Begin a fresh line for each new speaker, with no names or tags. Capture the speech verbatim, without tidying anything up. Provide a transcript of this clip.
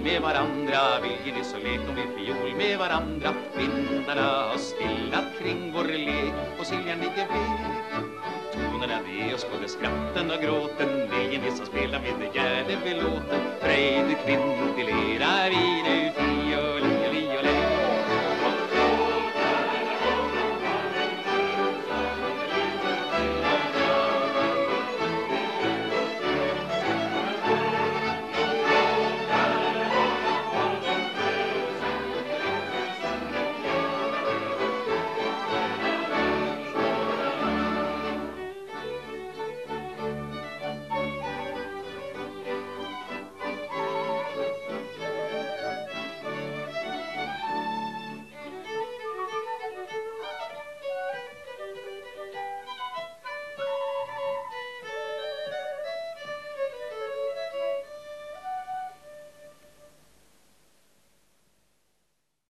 med varandra. Vilken är så lek om vi fiol med varandra. Vindarna har stillat kring vår lek och Siljan ligger blek. Tonerna är oss både skratten och gråten. Vilken är som spelar med det gärde vid låten. Fröjd kvintillerar vi nu.